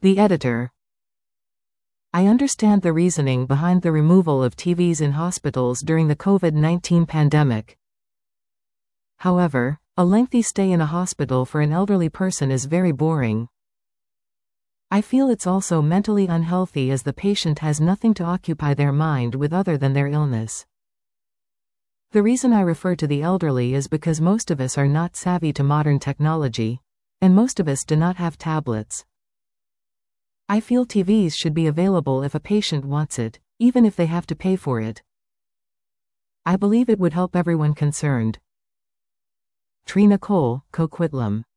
The editor. I understand the reasoning behind the removal of TVs in hospitals during the COVID-19 pandemic. However, a lengthy stay in a hospital for an elderly person is very boring. I feel it's also mentally unhealthy as the patient has nothing to occupy their mind with other than their illness. The reason I refer to the elderly is because most of us are not savvy to modern technology, and most of us do not have tablets. I feel TVs should be available if a patient wants it, even if they have to pay for it. I believe it would help everyone concerned. Trina Cole, Coquitlam.